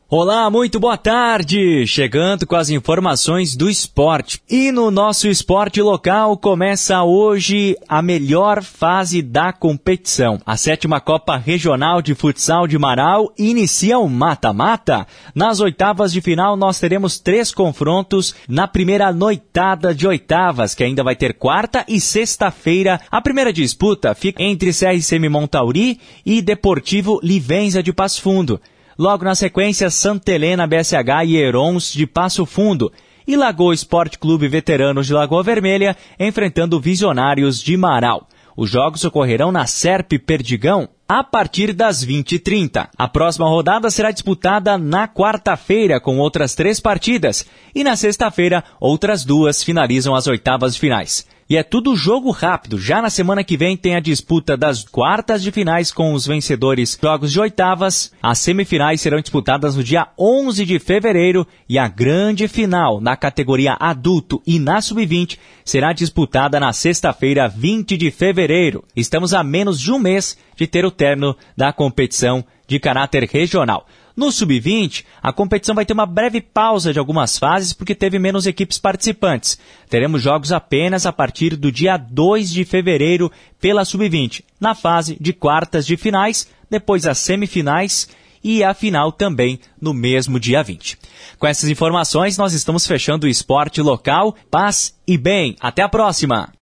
Olá, muito boa tarde! Chegando com as informações do esporte. E no nosso esporte local começa hoje a melhor fase da competição. A 7ª Copa Regional de Futsal de Marau inicia o mata-mata. Nas oitavas de final nós teremos 3 confrontos na primeira noitada de oitavas, que ainda vai ter quarta e sexta-feira. A primeira disputa fica entre CRCM Montauri e Deportivo Livenza de Passo Fundo. Logo na sequência, Santa Helena, BSH e Herons de Passo Fundo. E Lagoa Esporte Clube Veteranos de Lagoa Vermelha enfrentando Visionários de Marau. Os jogos ocorrerão na Serp Perdigão a partir das 20h30. A próxima rodada será disputada na quarta-feira com outras 3 partidas. E na sexta-feira, outras 2 finalizam as oitavas de finais. E é tudo jogo rápido. Já na semana que vem tem a disputa das quartas de finais com os vencedores dos jogos de oitavas. As semifinais serão disputadas no dia 11 de fevereiro e a grande final na categoria adulto e na sub-20 será disputada na sexta-feira, 20 de fevereiro. Estamos a menos de um mês de ter o término da competição de caráter regional. No Sub-20, a competição vai ter uma breve pausa de algumas fases porque teve menos equipes participantes. Teremos jogos apenas a partir do dia 2 de fevereiro pela Sub-20, na fase de quartas de finais, depois as semifinais e a final também no mesmo dia 20. Com essas informações, nós estamos fechando o esporte local. Paz e bem. Até a próxima!